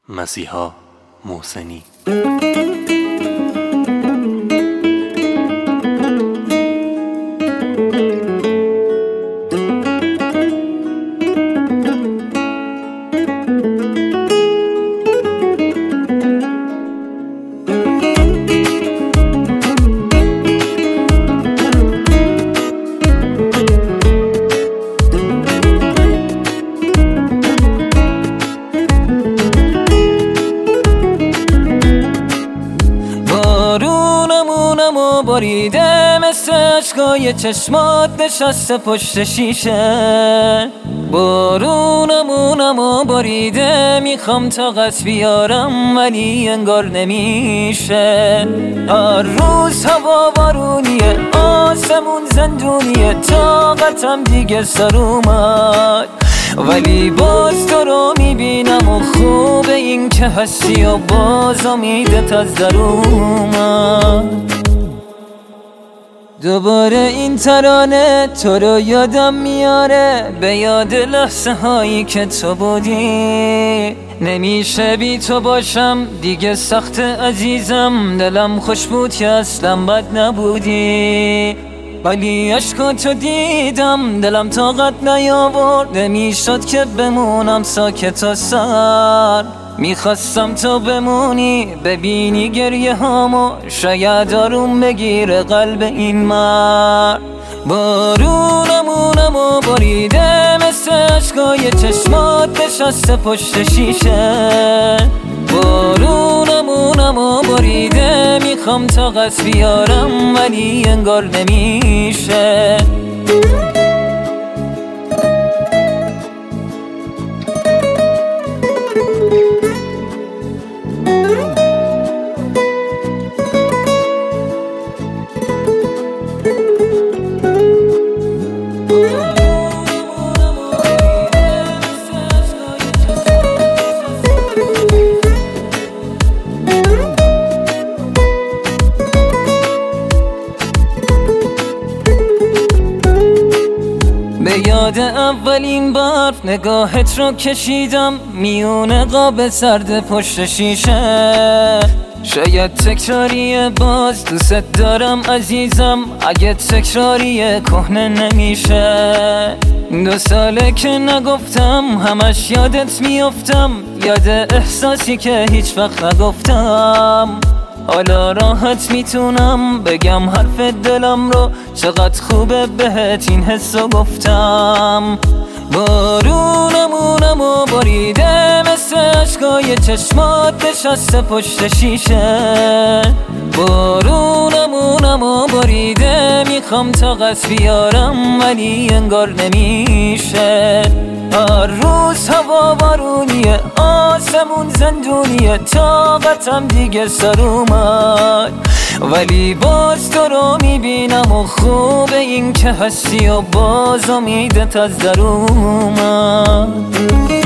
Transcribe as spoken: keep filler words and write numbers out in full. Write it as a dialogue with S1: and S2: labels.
S1: مسیحا محسنی.
S2: بارونمونم و باریده مثل اشکای چشمات نشسته پشت شیشه. بارونمونم و باریده میخوام طاقت بیارم ولی انگار نمیشه. هر روز هوا بارونیه، آسمون زندونیه، طاقتم دیگه سر اومد ولی باز تو رو میبینم و خوبه این که هستی و باز امیدت از در اومد. دوباره این ترانه تو رو یادم میاره، به یاد لحظه هایی که تو بودی. نمیشه بی تو باشم دیگه سخت عزیزم، دلم خوش بود که اصلا بد نبودی ولی عشقاتو دیدم دلم طاقت نیاورد، نمیشد که بمونم ساکت و سر. میخواستم تو بمونی ببینی گریه هامو، شاید آروم بگیره قلب این مرد. بارونمونم و باریده مثل اشکای چشمات نشسته پشت شیشه. بارونمونم و باریده میخوام طاقت بیارم ولی انگار نمیشه. به یاد اولین برف نگاهت رو کشیدم میونه قاب سرد پشت شیشه. شاید تکراریه باز دوست دارم عزیزم، اگه تکراریه کهنه نمیشه. دو ساله که نگفتم همش یادت میافتم، یاد احساسی که هیچ وقت نگفتم. حالا راحت میتونم بگم حرف دلم رو، چقدر خوبه بهت این حسو گفتم. بارونمونم و باریده مثل اشکای چشمات نشسته پشت شیشه. بارونمونم و باریده میخوام طاقت بیارم ولی انگار نمیشه. هر روز هوا بارونیه، آسمون زندونیه، طاقتم دیگه سر اومد ولی باز تو رو میبینم و خوبه این که هستی و باز امیدت از در اومد.